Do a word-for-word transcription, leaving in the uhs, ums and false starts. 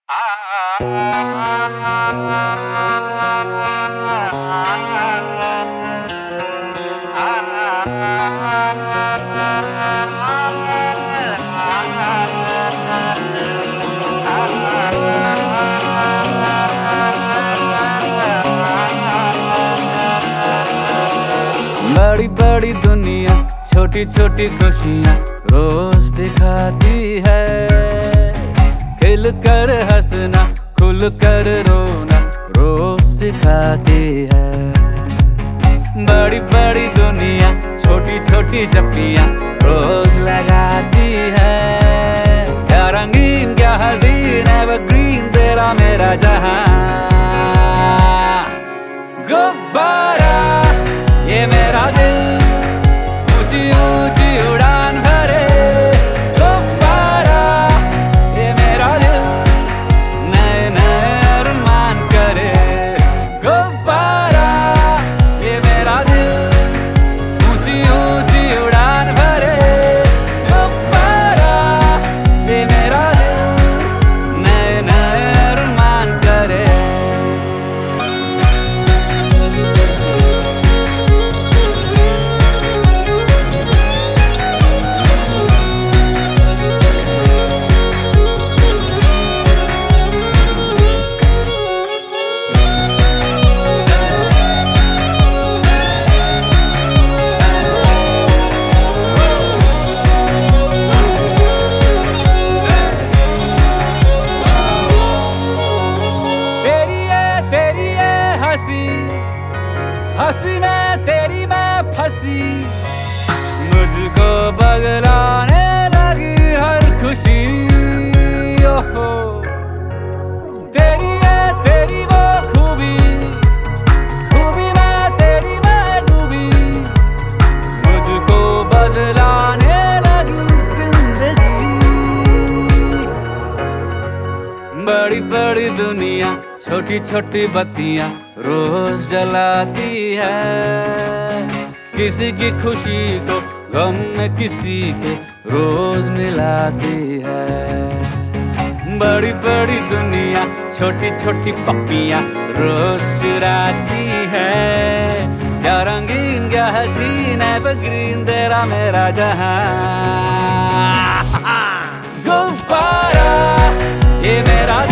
बड़ी बड़ी दुनिया छोटी छोटी खुशियाँ रोज दिखाती है। खिल कर हंसना खुल कर रोना रोज सिखाती है। बड़ी बड़ी दुनिया छोटी छोटी जप्पियाँ रोज लगाती है। क्या रंगीन क्या हसीन एवरग्रीन तेरा मेरा जहां। गुब्बारा ये मेरा दिल ऊंची ऊंची उड़ान भरे। गुब्बारा ये मेरा दिल नए नए अरमान करे। गुब्बारा ये मेरा दिल ऊंची ऊंची उड़ान भरे। गुब्बारा ये मेरा दिल नए नए अरमान करे। हंसी में तेरी मैं फंसी मुझको बगलाने लगी हर खुशी। ओहो तेरी है तेरी वो खूबी खूबी में तेरी मैं डूबी। मुझको बदलाने लगी जिंदगी। बड़ी बड़ी दुनिया छोटी छोटी बत्तियां रोज जलाती है। किसी की खुशी को गम में किसी के रोज मिलाती है। बड़ी बड़ी दुनिया छोटी छोटी पप्पियां रोज चुराती है। क्या रंगीन क्या हसीन एवरग्रीन तेरा मेरा जहां। गुब्बारा ये मेरा